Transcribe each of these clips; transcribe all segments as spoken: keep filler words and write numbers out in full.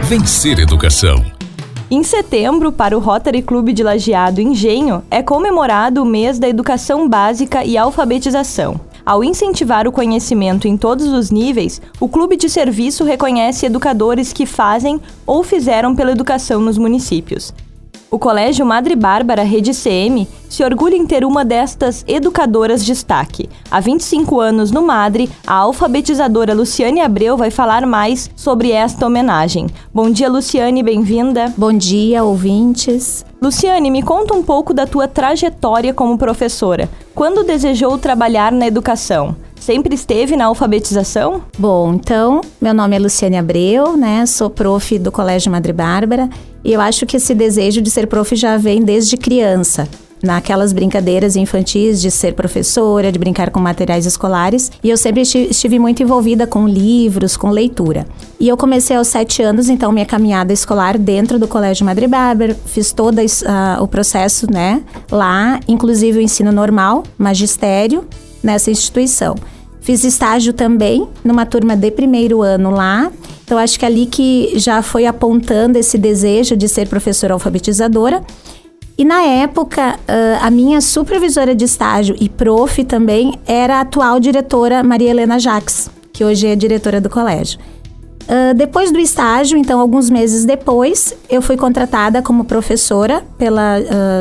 Vencer Educação. Em setembro, para o Rotary Clube de Lajeado Engenho, é comemorado o mês da educação básica e alfabetização. Ao incentivar o conhecimento em todos os níveis, o Clube de Serviço reconhece educadores que fazem ou fizeram pela educação nos municípios. O Colégio Madre Bárbara Rede C M se orgulha em ter uma destas educadoras destaque. Há vinte e cinco anos no Madre, a alfabetizadora Luciane Abreu vai falar mais sobre esta homenagem. Bom dia, Luciane, bem-vinda. Bom dia, ouvintes. Luciane, me conta um pouco da tua trajetória como professora. Quando desejou trabalhar na educação? Sempre esteve na alfabetização? Bom, então, meu nome é Luciane Abreu, né? Sou prof do Colégio Madre Bárbara e eu acho que esse desejo de ser prof já vem desde criança. Naquelas brincadeiras infantis de ser professora, de brincar com materiais escolares. E eu sempre estive muito envolvida com livros, com leitura. E eu comecei aos sete anos, então, minha caminhada escolar dentro do Colégio Madre Bárbara. Fiz todo uh, o processo, né, lá, inclusive o ensino normal, magistério, nessa instituição. Fiz estágio também, numa turma de primeiro ano lá. Então, acho que é ali que já foi apontando esse desejo de ser professora alfabetizadora. E na época, a minha supervisora de estágio e prof também era a atual diretora Maria Helena Jacques, que hoje é diretora do colégio. Depois do estágio, então alguns meses depois, eu fui contratada como professora pela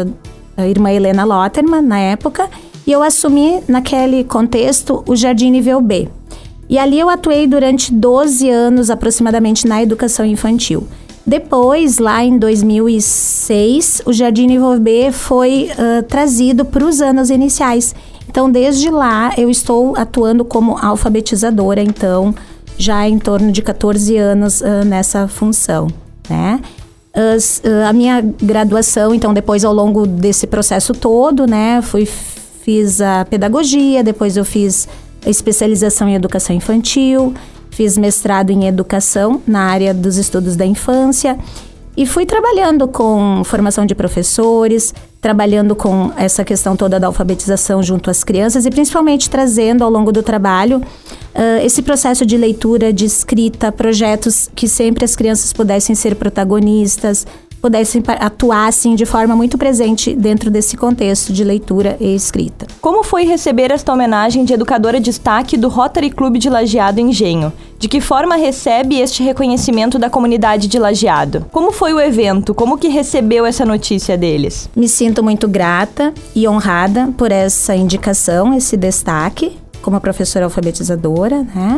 a irmã Helena Lotterman, na época, e eu assumi naquele contexto o Jardim Nível B. E ali eu atuei durante doze anos aproximadamente na educação infantil. Depois, lá em dois mil e seis, o Jardim Nível B foi uh, trazido para os anos iniciais. Então, desde lá, eu estou atuando como alfabetizadora, então, já em torno de catorze anos uh, nessa função, né? As, uh, a minha graduação, então, depois ao longo desse processo todo, né? Fui, fiz a pedagogia, depois eu fiz a especialização em educação infantil, fiz mestrado em educação na área dos estudos da infância e fui trabalhando com formação de professores, trabalhando com essa questão toda da alfabetização junto às crianças e principalmente trazendo ao longo do trabalho uh, esse processo de leitura, de escrita, projetos que sempre as crianças pudessem ser protagonistas, pudessem atuar assim, de forma muito presente dentro desse contexto de leitura e escrita. Como foi receber esta homenagem de educadora destaque do Rotary Clube de Lajeado Engenho? De que forma recebe este reconhecimento da comunidade de Lajeado? Como foi o evento? Como que recebeu essa notícia deles? Me sinto muito grata e honrada por essa indicação, esse destaque como professora alfabetizadora, né?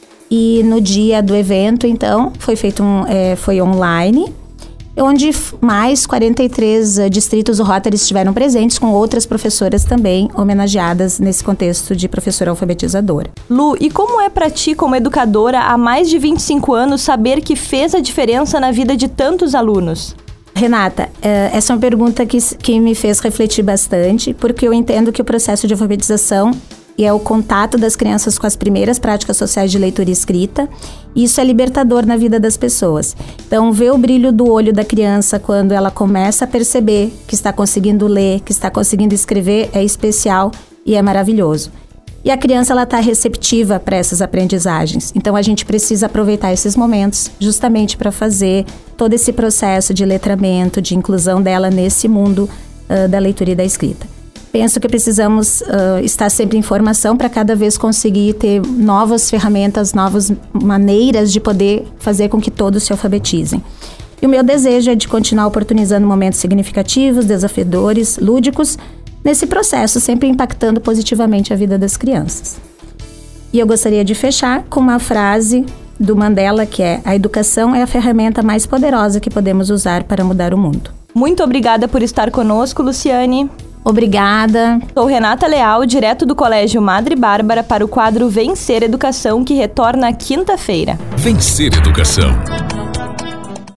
E no dia do evento, então, foi feito um, é, foi online, onde mais quarenta e três uh, distritos Rotary estiveram presentes, com outras professoras também homenageadas nesse contexto de professora alfabetizadora. Lu, e como é para ti, como educadora, há mais de vinte e cinco anos, saber que fez a diferença na vida de tantos alunos? Renata, uh, essa é uma pergunta que, que me fez refletir bastante, porque eu entendo que o processo de alfabetização e é o contato das crianças com as primeiras práticas sociais de leitura e escrita. Isso é libertador na vida das pessoas. Então, ver o brilho do olho da criança quando ela começa a perceber que está conseguindo ler, que está conseguindo escrever, é especial e é maravilhoso. E a criança, ela está receptiva para essas aprendizagens. Então, a gente precisa aproveitar esses momentos justamente para fazer todo esse processo de letramento, de inclusão dela nesse mundo uh, da leitura e da escrita. Penso que precisamos uh, estar sempre em formação para cada vez conseguir ter novas ferramentas, novas maneiras de poder fazer com que todos se alfabetizem. E o meu desejo é de continuar oportunizando momentos significativos, desafiadores, lúdicos, nesse processo, sempre impactando positivamente a vida das crianças. E eu gostaria de fechar com uma frase do Mandela, que é: a educação é a ferramenta mais poderosa que podemos usar para mudar o mundo. Muito obrigada por estar conosco, Luciane. Obrigada. Sou Renata Leal, direto do Colégio Madre Bárbara, para o quadro Vencer Educação, que retorna quinta-feira. Vencer Educação.